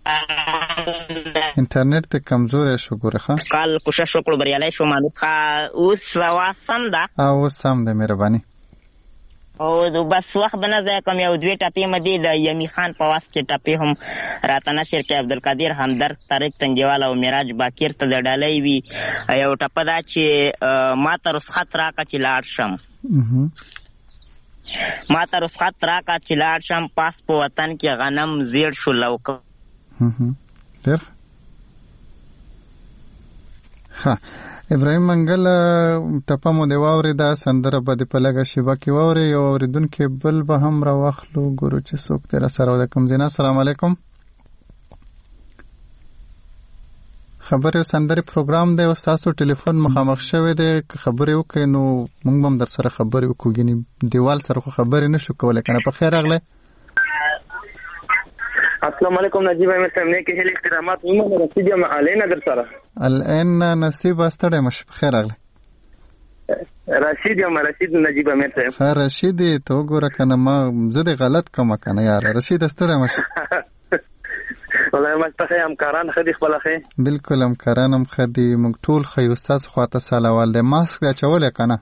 انټرنیټ ته کمزورې شو ګوره ښه. کال کوشش وکړو بریالی شو مالو ښه اوس سم ده. اوس سم ده مهرباني. او بس وخت به نه ضایع کوم یو دوې ټپې مدې د یمی خان په واس کې ټپې هم راته نشر کې عبدالقادر همدرد طارق تنګیوال او معراج باکر ته د ډالۍ وي. یو ټپه دا چې ما ته رخصت راکړه چې لاړ شم ما ته رخصت راکړه چې لاړ شم پاس په وطن کې غنم زیړ شو لوکه. ډېر ښه. ابراهیم منګل ټپه مو دی واورېده، سندره به دې په لږه شیبه کې واورې. یو اورېدونکی بل به هم راواخلو، ګورو چې څوک دی راسره د کوم ځای نه. السلام علیکم. خبرې او سندرې پروګرام دی او ستاسو ټلیفون مخامخ شوی دی، که خبرې وکړئ نو موږ به هم در سره خبرې وکړو. ګینې دیوال سره خو خبرې نه شو کولی که نه. په خیر راغلی. السلام علیکم نجیب احمد صاحب، نیک هیلې احترامات. محمد رشید یم الین در سره. الین نصیب ستړی مشه. په خیر راغلی. رشید یم رشید نجیب احمد صاحب. ها رشید ته وګوره کنه ما زه دې غلط کوم کنه یار. رشید ستړی مشه. والله مستخه همکاران خدي خپل خې. بالکل همکاران هم خدي موږ ټول خې استاد خواته سلام دې ماسک اچول کنه.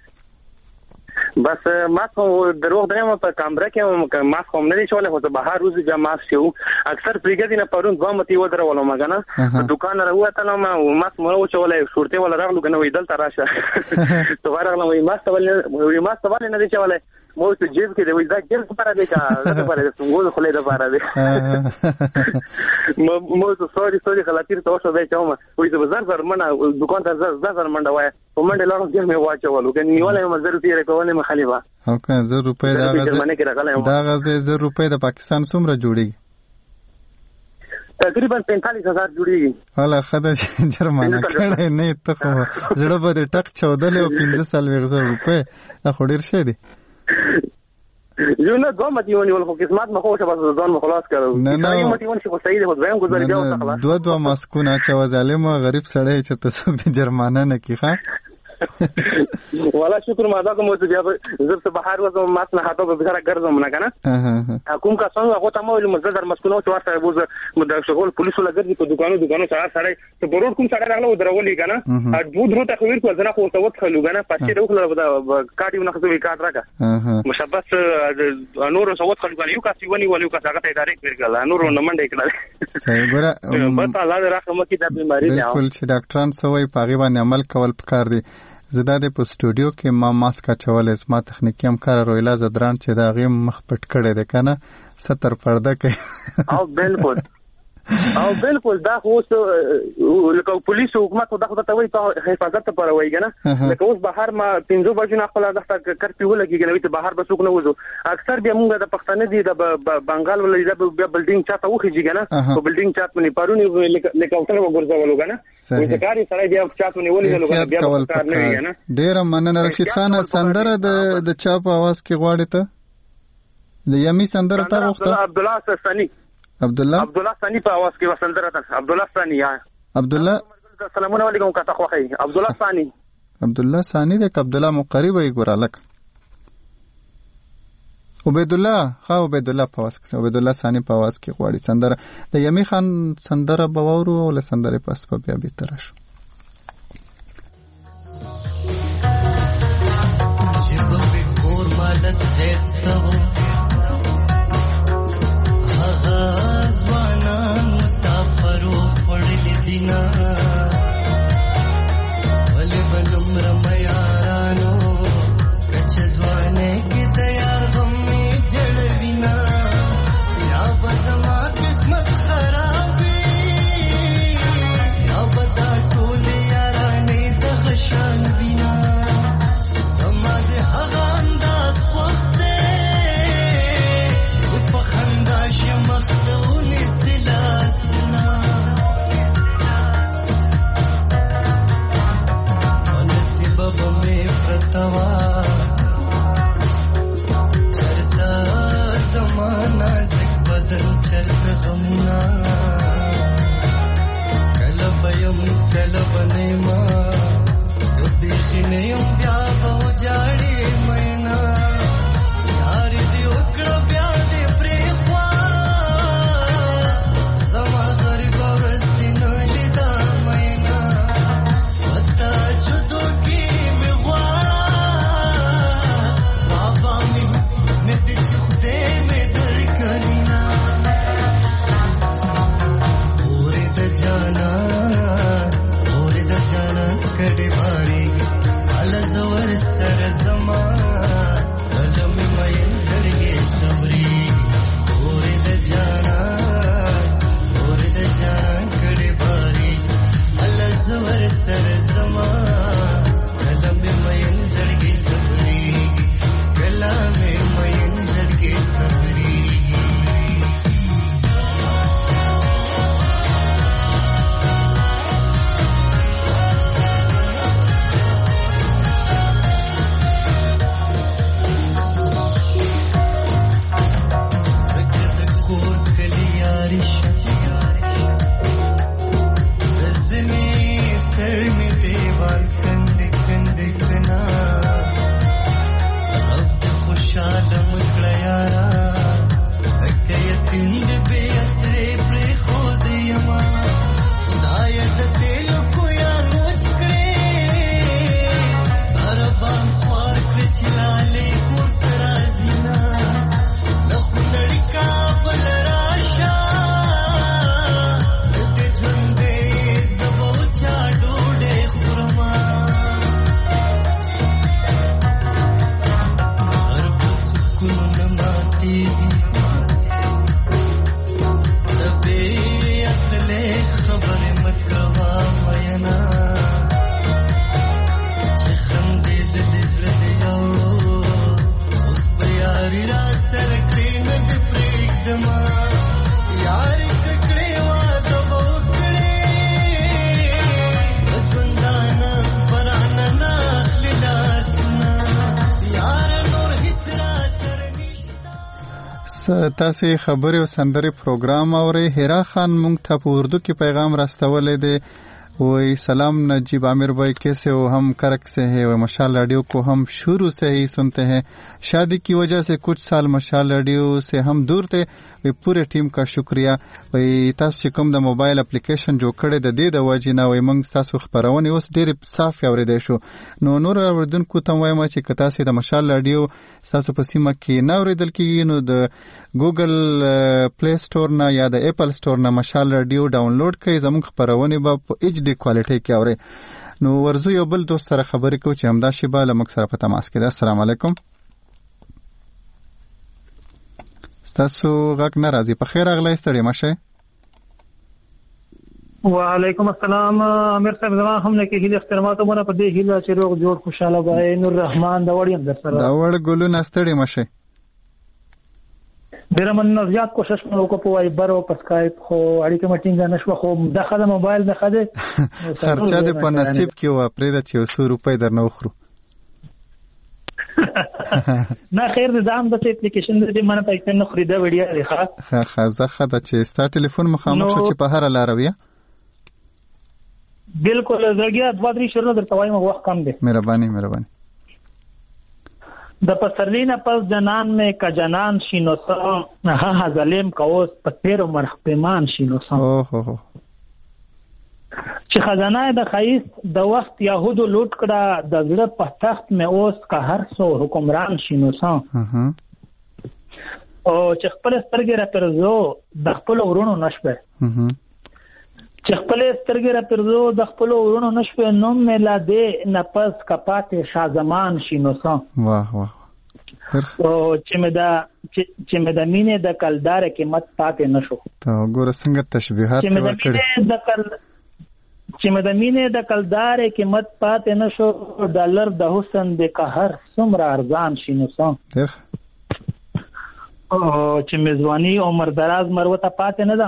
بس ماسک دروغ دریم په کمره کې ماسک هم نه دی چولې، خو بهر روز جام ماسک شو اکثر پریګدي نه پرون دوه متي ودرولم مګنه دکان راوته نو ما ماسک مو چولې شورته ولا راغلو کنه وې دلته راشه تو راغلم وې ماسک ولې وې ماسک ولې نه دی چولې مو ته جیب کې دی وې دا جیب لپاره دی کا لپاره دی څنګه خو له لپاره دی مو ته سوري سوري خلاصیر ته اوسه دی چوم وې د بازار سره منډه دکان ته زړه منډه وای په منډه لاړم چې مې واچولو کنه نیولې مزر تیر کوله مخالفه او که زر روپۍ دا غزه دا غزه زر روپۍ د پاکستان څومره جوړیږي؟ تقریبا پینتالیس هزار جوړیږي. حالا خدای جرمانه کړی نه ته خو زړه به دې ټک چودلې او پنځه څلوېښت زره روپۍ دا خو ډېر شی دی. یو نه دوه متي ونیول خو قسمت مخ خوشه بس ځان مخ خلاص کړو. نه نه متي ون شي خو صحیح دی خو ځم گزار جوړ خلاص. دوه دوه ماسکونه اچو ظالم غریب سړی چې ته څوک دې جرمانه نه کی ښه. والله شکر ما دا کوم چې بیا زه په بهر وځم ماس نه هاته به بهر ګرځم نه کنه کوم کا څنګه هغه ته مو مزدر مسکونو چې ورته بوز مد شغل پولیسو لګرځي په دکانو دکانو سره سره ته ضرور کوم سره راغله درولې کنه ا دو درو ته خویر کو ځنه خو ته وڅ خلو کنه پاتې روخله کاټي نه خو کاټ راکا مشبث نور سوت خلو کنه یو کا سی ونی ولو کا څنګه ته ډایرکټ ورګل نور نه منډه کړل صحیح ګره بس الله دې رحمت دې د بیماری نه بالکل چې ډاکټران سوې پاغي باندې عمل کول پکار دي. زدا د په سټوډیو کې ما ماسک چولې زما تخنیکی همکار رویلا زدران چې دا غي مخ پټ کړي ده کنه ستر پرده کوي او بالکل او بالکل دا خو لکه پولیس حکومت دا خو ته وایي ته حفاظت لپاره وایي کنه لکه اوس بهر ما پنځو بجو نه خپل دغه کرفیو ولګي کنه وي ته بهر به څوک نه وځو اکثر بیا موږ د پښتنه دي د بنگال ولې د بلډینګ چاته وخیږي کنه په بلډینګ چات باندې پرونی لکه اوټر وګرځولو کنه وې کاری سره بیا چات باندې ولې نو بیا کار نه وي کنه. ډیر مننه رشید خان. سندره د د چا په आवाज کې غواړي ته د یمي سندره تا وخت عبد الله سستاني عبد الله عبد الله ثاني په आवाज کې وسندره ده عبد الله ثاني یا عبد الله السلام علیکم کا تخوخی عبد الله ثاني عبد الله ثاني د عبد الله مقرب ای ګورالک عبید الله خو عبید الله په आवाज کې عبید الله ثاني په आवाज کې غواړي سندره د یمي خان سندره بوورو او سندره پس په بیا به تر شو. ځوانان مسافرو خړلې دینا ولې بنم رمیارانو کچ ځوانه کې تیار هم جړوینا یا بزما قسمت خرابې یا بدا ټول یارانې د خشان وینا سما دې هغه انداز وخت چرتا زمانہ زک بدن چرت غمنا کلب یم کلب نیما کبھی خنیم بیا بہو جاڑی مینا یار دی اکڑا بیا دی پریخوا زما غریب ورستی نولی دا مینا وطا جدو کی می غوارا بابا می تاسو خبري او سندري پروګرام اوري. هیرا خان مونږ ته په اردو کې پیغام راستولې دی. وही सलाम नजीब आमिर भाई, कैसे हो? हम करक से हैं और मशाल रेडियो को हम शुरू से ही सुनते हैं. शादी की वजह से कुछ साल मशाल रेडियो से हम दूर थे. वही पूरे टीम का शुक्रिया. वही तास چې کوم د موبایل اپلیکیشن جوړ کړی د دې د وجې نه وای موږ تاسو خبرونه اوس ډېر صاف اوریدای شو. نو نور اوریدونکو ته وایم چې که تاسو د مشال رادیو تاسو په سیمه کې نه اوریدل کیږي نو د ګوګل پلی سٹور نه یا د اپل سٹور نه مشال رادیو ډاونلوډ کړئ. زموږ خبرونه به په ایچ ډي کوالټي کې اوري. نو ورزو یو بل دوست سره خبرې کوو چې همدا شیبه له موږ سره په تماس کې ده. السلام علیکم. تاسو غږ نه راځي. په خیر اغلی ستړي مشه. وعلیکم السلام امیر صاحب. زما هم نه کې هیله احتراماتو مونږ په دې هیله چې روغ جوړ خوشاله وای. نور رحمان دا وړي هم در سره دا وړ ګلونه ستړي مشه. ډېر من زیات کوشش وکړو په وایبر او په اسکایپ خو اړیکه مټینګ نه شو. خو د خدای موبایل نه خده خرچه دې په نصیب کې و پرې د یو څو روپۍ درنه وخرو. نه خیر دې دام د اپلیکیشن دې منه پیسې نه خریده وړیا دی. ښه ښه ښه خدا چې ستا ټلیفون مخامخ شو چې په هر لار ویا. بالکل زړګیا دوه درې شروع درته وایم وخت کم دی. مهرباني مهرباني. د پسرلینا پس جنان میں کا جنان شینوسا ها ها ظالم کوس پتیر مرخ پیمان شینوسا. اوه هو چې خزانه د خیس د وخت یهودو لوټ کړه د زړه په تخت مې اوس کا هر څو حکمران شینوسا. او چې خپل سترګې را پرزو د خپل ورونو نشبه چې خپل سترګې را پرزو د خپل ورونو نشبه نوم مې لا دې نفس کپاتې شازمان شینوسا. واه واه. او چې مې دا چې مې د مینې د کلدار قیمت پاتې نشو. ته ګوره څنګه تشبیهات ورکړي. چې مې د مینې د کلدار قیمت پاتې نشو ډالر د حسن د قهر څومره ارزان شینوسا. او چې میزبانی عمر دراز مروته پاتې نه ده.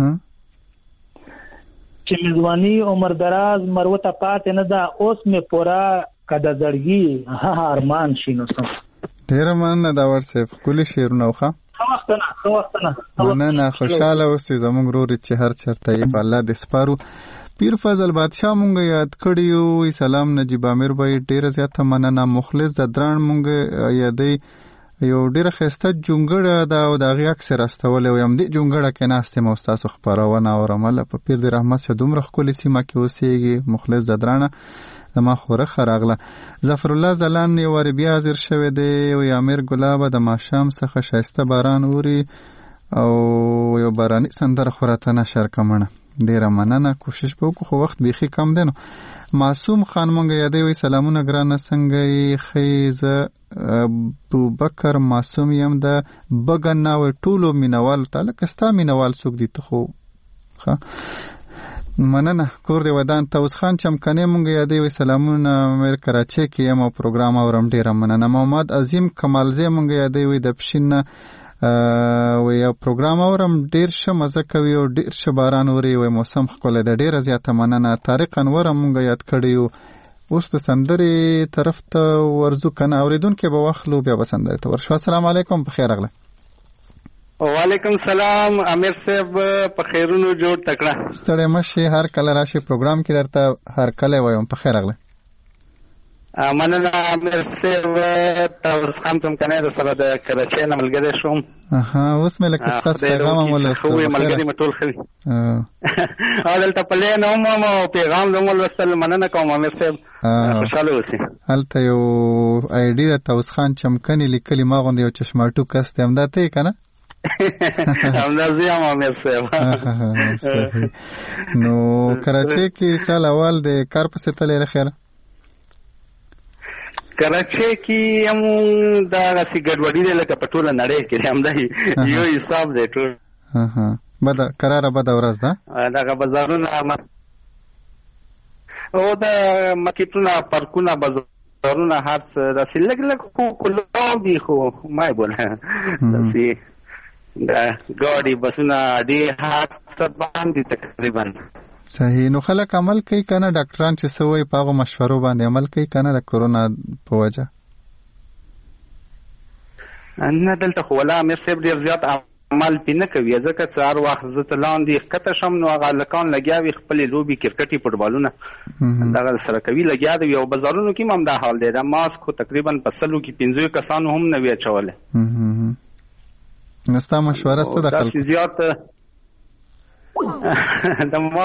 چې میزبانی عمر دراز مروته پاتې نه ده اوس مې پورا کده زړګي ها ارمان شینوسا. ډیر مننه دا ورسې کلی شیرونه وخه. څو وخت نه څو وخت نه مننه. خوشاله اوسې زموږ ورور چې هر چرته یې په الله دې سپارو. پیر فضل بادشاہ مونږ یاد کړیو. سلام نجیب امیر بھائی ډیره زیاته مننه. مخلص د دران مونږ یادې یو ډیره خسته جونګړه دا او د هغې عکس راستولی و. یم دې جونګړه کې ناست یم او ستاسو خپرونه اورم. هله په پیر د رحمت شه دومره ښکلې سیمه کې اوسېږي. مخلص د درانه زما خوره راغله. ظفر الله زلان یو وارې بیا حاضر شوی دی. وی امیر ګلابه د ماښام څخه ښایسته باران اوري او یو باراني سندره خو راته نشر کمنه. ډیره مننه. کوشش به وکړو خو وخت بیخي کم دی. نو معصوم خان مونږ یادوي. وی سلامونه ګرانه څنګه یې ښې؟ زه ابوبکر معصوم یم د بګن نه. وی ټولو مینوالو ته لکه ستا مینوال څوک دي ته خو ښه مننه. کور دی ودان. توس خان چمکنی مونږ یادوي. وی سلامونه امیر کراچۍ کې یم او پروګرام اورم. ډیره مننه. محمد عظیم کمالزی مونږ یادوي. وی د پښین وی یو پروګرام اورم ډیر ښه مزه کوي او ډیر ښه باران اوري. وی موسم ښکلی دی. ډیره زیاته مننه. طارق انور مونږ یاد کړی یو. اوس د سندرې طرف ته ورځو کنه اوریدونکي به واخلو بیا به سندرې ته ورشو. السلام علیکم. په خیر راغله. وعلیکم سلام امیر صاحب. په خیرونو جوړ تکړه. ستړی مشي. هر کله راشي پروګرام کې درته هر کله وایم. په خیر راغله. مننه امیر صاحب. تاسو هم څنګه کنه د سره د کراچۍ نه ملګری شوم. اها اوس مې لکه تاسو پیغام ولوست. خو ملګری مې ټول خوي. ا دلته په لین هم مو پیغام دومره وستل. مننه کوم امیر صاحب. خوشاله اوسئ. هلته یو آی ډي د توس خان چمکني لیکلي ما غوندې یو چشماټو کس دی. همدا ته یې که نه؟ همدا زه یم امیر صاحب. نو کراچۍ کې سال اول د کار پسې تللی له خیره؟ کراچۍ کې هم دغسې ګډوډي دی لکه په ټوله نړۍ کې دی. همدا یو حساب دی ټول. بده کراره بده ورځ ده. دغه بازارونه او د مارکیټونه پارکونه بازارونه هر څه داسې لږ لږ خو کلام دي خو ما یې بوله داسې د ګاډي بسونه ډېر هر څه باندې تقریبا صحیح. نو خلک عمل کوي کنه ډاکټران چې څه وایي په هغو مشورو باندې عمل کوي کنه د کرونا په وجه؟ نه دلته خو ولا امیر صاحب ډېر زیات عمل پې نه کوي ځکه چې هر وخت زه ته لاندې ښکته شم نو هغه هلکان لګیا وي خپلې لوبې کرکټي فوټبالونه دغه سره کوي لګیا دي او بازارونو کې هم همدا حال دی دا ماسک خو تقریبا په سلو کې پنځو کسانو هم نه وي اچولی نو ستا مشوره څه ده داسې زیات د ما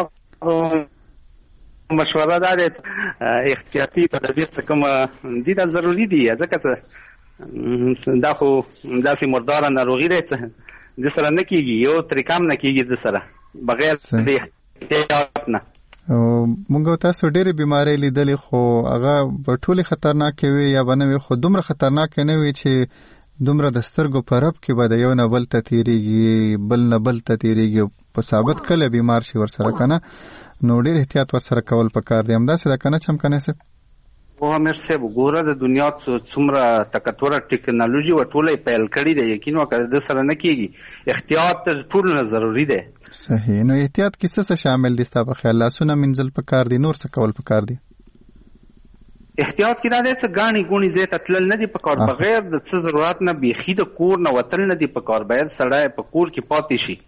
مشوره دا دی احتیاطي تدابیر څه کومه دي دا ضروري دي ځکه چې دا خو داسې مرداره ناروغي دی چې د سره نه کېږي یو طریقه هم نه کېږي د سره بغیر د احتیاط نه موږ تاسو ډېرې بیمارۍ لیدلې خو هغه به ټولې خطرناکې وي یا به نه وي خو دومره خطرناکې نه وي چې دومره د سترګو په رپ کې به د یو نه بل ته تېرېږي بل نه بل ته تېرېږي په ثابت کله بیمار شي ورسره که نه نو ډېر احتیاط ورسره کول پکار دی همداسې ده که نه چمکنی صاحب خو امیر صاحب ګوره د دنیا څومره تکتوره ټکنالوژي و ټوله یې پیل کړي دی یقین وکړه د سره نه کېږي احتیاط تر ټولو نه ضروري دی صحیح نو احتیاط کې څه څه شامل دي ستا په خیال لاسونه مینځل پکار دي نور څه کول پکار دي احتیاط کې دا دی چې ګاڼې ګوڼې ځای ته تلل نه دي پکار بغیر د څه ضرورت نه بیخي د کور نه وتل نه دي پکار باید سړی په کور کې پاتې شي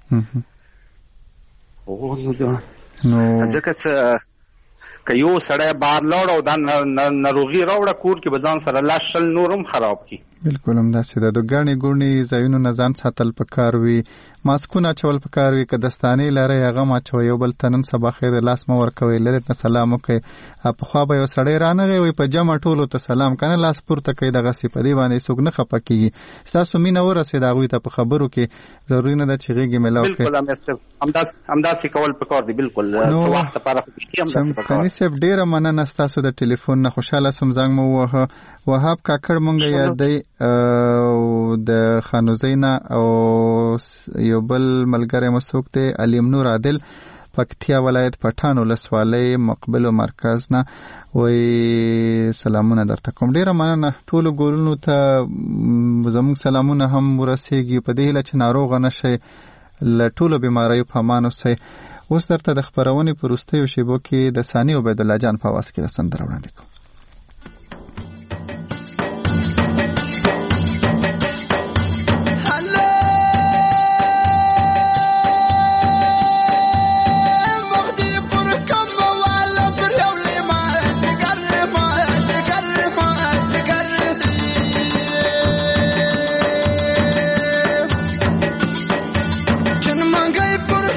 ځکه چې که یو سړی بار لاړ او دا ناروغي راوړه کور کې به ځان سره لاس شل نور هم خراب کړي بالکل همداسې ده د ګاڼې ګوڼې ځایونو نه ځان ساتل پکار وي ماسکونه اچول پکار وي که دستانې لرئ هغه م اچوئ یو بل ته نن سبا خیر لاس مه ورکوئ لرې نه سلام وکړئ پخوا به یو سړی رانغی وي په جمع ټولو ته سلام که نه لاس پورته کوي دغسې په دې باندې څوک نه خفه کېږي ستاسو مینه ورسېده هغوی ته په خبرو کې ضروري نه ده چې غېږې میلاو کړئ بالکل همداسې کول پکار دي بالکل څه وخت لپاره چمکني صاحب ډېره مننه ستاسو د ټلیفون نه خوشحاله سوم زنګ مو ووهه وهاب کاکړ مونږ یادی د خانوزۍ نه او یو بل ملګری مو څوک دی علیم نور عادل پکتیا ولایت پټان ولسوالۍ مقبلو مرکز نه وایي سلامونه درته کوم ډېره مننه ټولو ګورونو ته زموږ سلامونه هم ورسېږي په دې هیله چې ناروغه نه شئ له ټولو بیماریو په امان اوسئ اوس درته د خپرونې په وروستیو شیبو کې د ثاني عبیدالله جان په آواز کې د سندره وړاندې کوم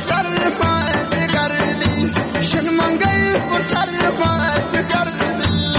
Shun mangai por sar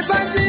باندې